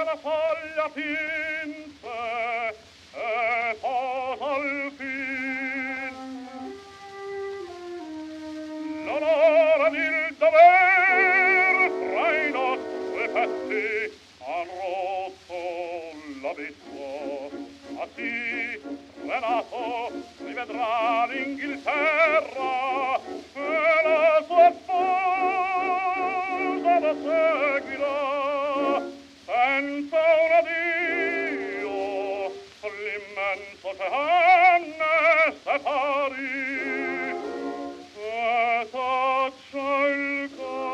una foglia pinse e posa al fin l'onore d'il dover tra i nostri petti han rotto l'abisso, ma sì, Renato rivedrà l'Inghilterra e la sua sposa la seguirà senza un addio l'immenso oceano separi e taccia il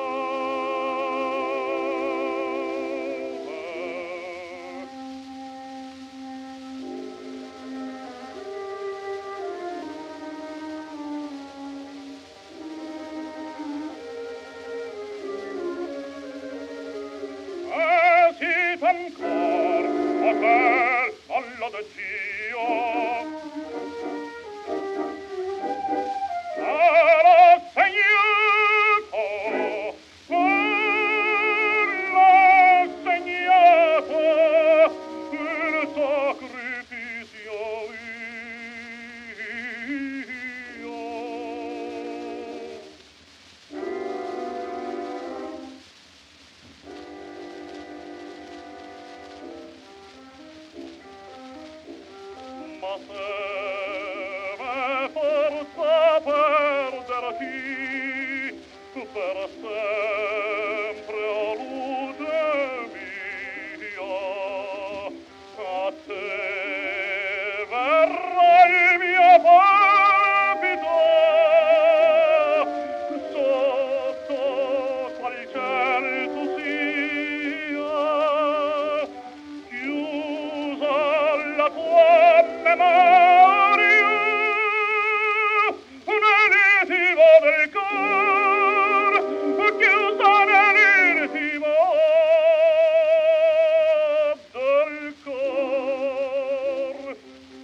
ancor, hotel, alla de Dio. Sarà segnato, l'ha segnato, il sacrificio io. Ma se me forza perderti per sempre, o luce mia, a te verrà il mio palpito sotto qual ciel tu sia, chiusa la tua memoria nell'intimo del cor, chiusa nell'intimo del cor.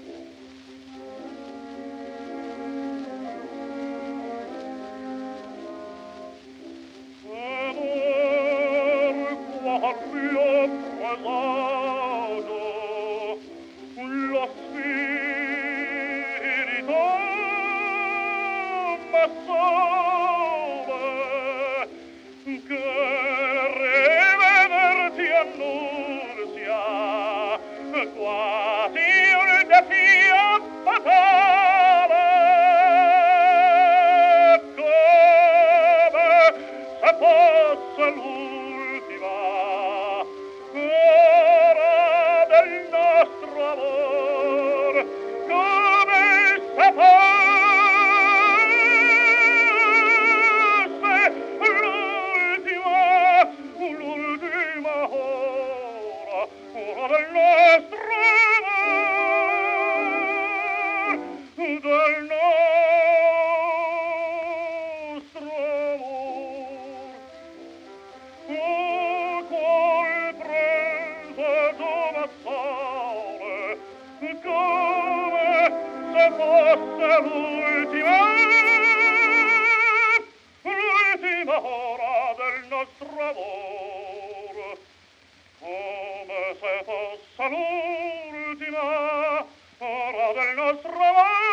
Amor qual mio presagio lo spirito m'assole che rivederti annunzia quasi un defio fatale, come se fosse l'ultima ora del nostro amor, come se fosse l'ultima ora del nostro amor, del nostro amor. Oh, qual presagio m'assale, come se fosse l'ultima ora del nostro amor, come se fosse l'ultima ora del nostro amor.